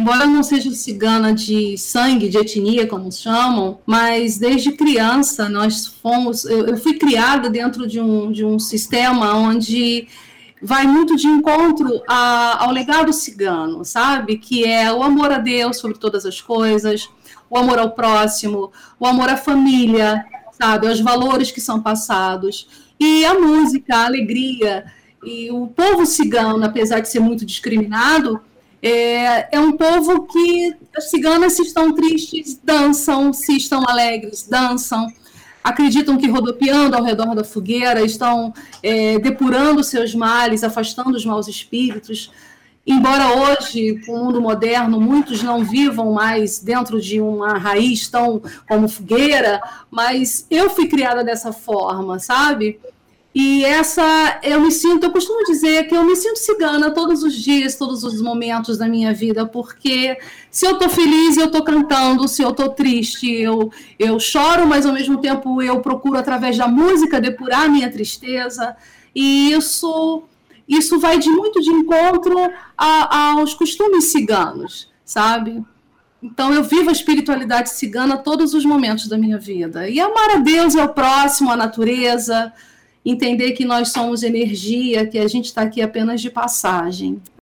embora eu não seja cigana de sangue, de etnia, como chamam, mas desde criança eu fui criada dentro de um sistema onde vai muito de encontro ao legado cigano, sabe? Que é o amor a Deus sobre todas as coisas, o amor ao próximo, o amor à família, sabe? Os valores que são passados. E a música, a alegria. E o povo cigano, apesar de ser muito discriminado, é um povo que as ciganas, se estão tristes, dançam, se estão alegres, dançam, acreditam que rodopiando ao redor da fogueira estão depurando seus males, afastando os maus espíritos. Embora hoje, com o mundo moderno, muitos não vivam mais dentro de uma raiz tão como fogueira, mas eu fui criada dessa forma, sabe? E eu costumo dizer que eu me sinto cigana todos os dias, todos os momentos da minha vida, porque se eu estou feliz, eu estou cantando, se eu estou triste, eu choro, mas ao mesmo tempo eu procuro, através da música, depurar a minha tristeza, e isso vai muito de encontro aos costumes ciganos, sabe? Então eu vivo a espiritualidade cigana todos os momentos da minha vida. E amar a Deus e ao próximo, a natureza, entender que nós somos energia, que a gente está aqui apenas de passagem.